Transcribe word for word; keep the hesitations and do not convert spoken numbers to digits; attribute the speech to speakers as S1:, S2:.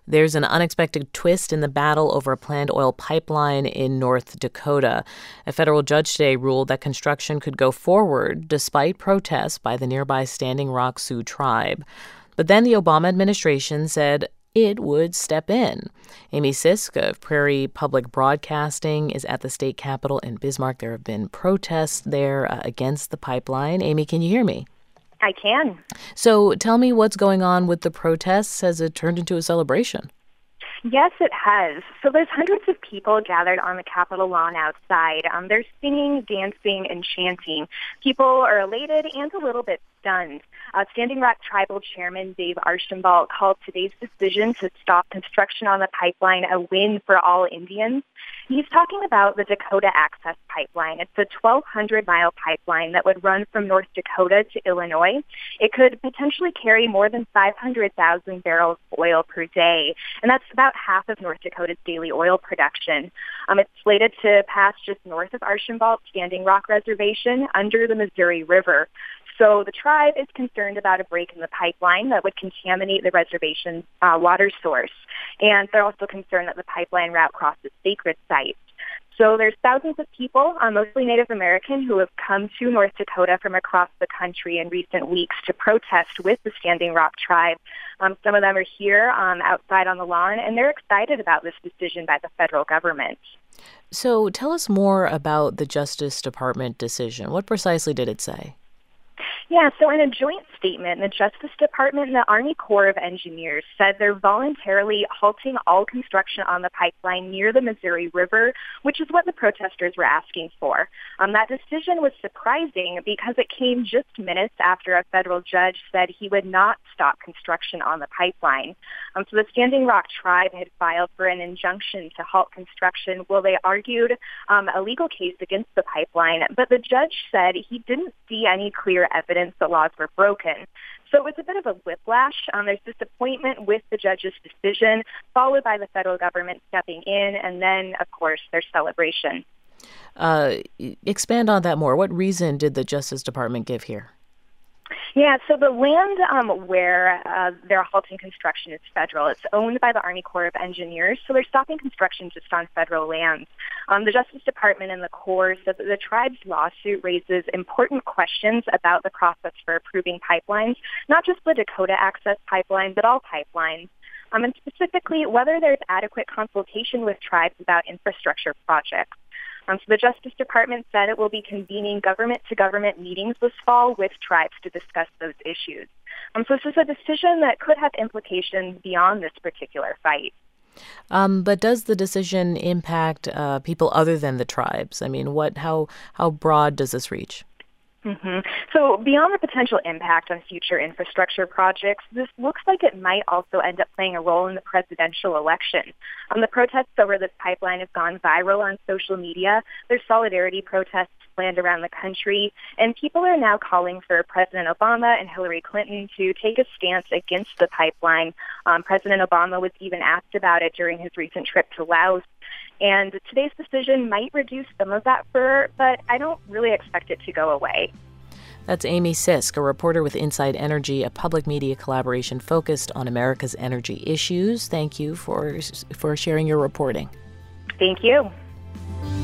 S1: There's an unexpected twist in the battle over a planned oil pipeline in North Dakota. A federal judge today ruled that construction could go forward despite protests by the nearby Standing Rock Sioux tribe. But then the Obama administration said it would step in. Amy Sisk of Prairie Public Broadcasting is at the state capitol in Bismarck. There have been protests there uh, against the pipeline. Amy, can you hear me?
S2: I can.
S1: So tell me what's going on with the protests. Has it turned into a celebration?
S2: Yes, it has. So there's hundreds of people gathered on the Capitol lawn outside. Um, they're singing, dancing, and chanting. People are elated and a little bit stunned. Uh, Standing Rock Tribal Chairman Dave Archambault called today's decision to stop construction on the pipeline a win for all Indians. He's talking about the Dakota Access Pipeline. It's a twelve hundred mile pipeline that would run from North Dakota to Illinois. It could potentially carry more than five hundred thousand barrels of oil per day, and that's about half of North Dakota's daily oil production. Um, it's slated to pass just north of Archambault Standing Rock Reservation under the Missouri River. So the tribe is concerned about a break in the pipeline that would contaminate the reservation's uh, water source. And they're also concerned that the pipeline route crosses sacred sites. So there's thousands of people, uh, mostly Native American, who have come to North Dakota from across the country in recent weeks to protest with the Standing Rock tribe. Um, some of them are here um, outside on the lawn, and they're excited about this decision by the federal government.
S1: So tell us more about the Justice Department decision. What precisely did it say?
S2: Yeah, so in a joint statement, the Justice Department and the Army Corps of Engineers said they're voluntarily halting all construction on the pipeline near the Missouri River, which is what the protesters were asking for. Um, that decision was surprising because it came just minutes after a federal judge said he would not stop construction on the pipeline. Um, so the Standing Rock tribe had filed for an injunction to halt construction. Well, they argued um, a legal case against the pipeline, but the judge said he didn't see any clear evidence that laws were broken. So it was a bit of a whiplash. Um, there's disappointment with the judge's decision, followed by the federal government stepping in, and then, of course, there's celebration.
S1: Uh, expand on that more. What reason did the Justice Department give here?
S2: Yeah, so the land um, where uh, they're halting construction is federal. It's owned by the Army Corps of Engineers, so they're stopping construction just on federal lands. Um, the Justice Department and the Corps said that the tribe's lawsuit raises important questions about the process for approving pipelines, not just the Dakota Access Pipeline, but all pipelines. Um, and specifically, whether there's adequate consultation with tribes about infrastructure projects. Um, so the Justice Department said it will be convening government-to-government meetings this fall with tribes to discuss those issues. Um, so this is a decision that could have implications beyond this particular fight.
S1: Um, but does the decision impact uh, people other than the tribes? I mean, what? How how broad does this reach?
S2: Mm-hmm. So beyond the potential impact on future infrastructure projects, this looks like it might also end up playing a role in the presidential election. Um, the protests over this pipeline have gone viral on social media. There's solidarity protests planned around the country, and people are now calling for President Obama and Hillary Clinton to take a stance against the pipeline. Um, President Obama was even asked about it during his recent trip to Laos. And today's decision might reduce some of that furor, but I don't really expect it to go away.
S1: That's Amy Sisk, a reporter with Inside Energy, a public media collaboration focused on America's energy issues. Thank you for for sharing your reporting.
S2: Thank you.